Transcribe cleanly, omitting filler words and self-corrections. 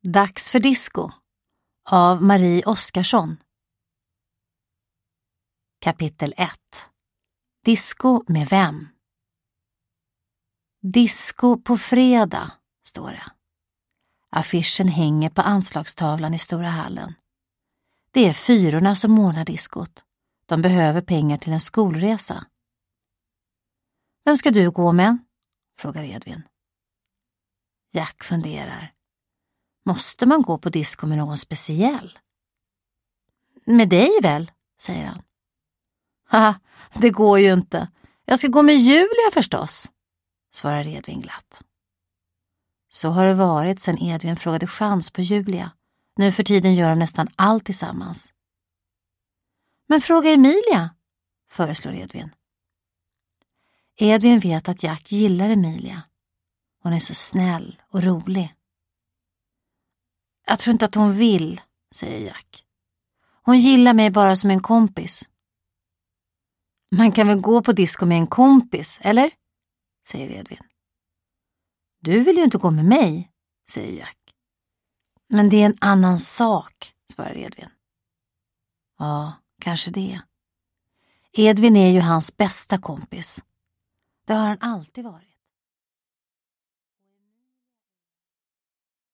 Dags för disco av Marie Oskarsson. Kapitel 1. Disco med vem? Disco på fredag, står det. Affischen hänger på anslagstavlan i Stora hallen. Det är Fyrorna som ordnar diskot. De behöver pengar till en skolresa. Vem ska du gå med? Frågar Edvin. Jack funderar. Måste man gå på disco med någon speciell? Med dig väl, säger han. Haha, det går ju inte. Jag ska gå med Julia förstås, svarar Edvin glatt. Så har det varit sedan Edvin frågade chans på Julia. Nu för tiden gör de nästan allt tillsammans. Men fråga Emilia, föreslår Edvin. Edvin vet att Jack gillar Emilia. Hon är så snäll och rolig. Jag tror inte att hon vill, säger Jack. Hon gillar mig bara som en kompis. Man kan väl gå på disco med en kompis, eller? Säger Edvin. Du vill ju inte gå med mig, säger Jack. Men det är en annan sak, svarar Edvin. Ja, kanske det. Edvin är ju hans bästa kompis. Det har han alltid varit.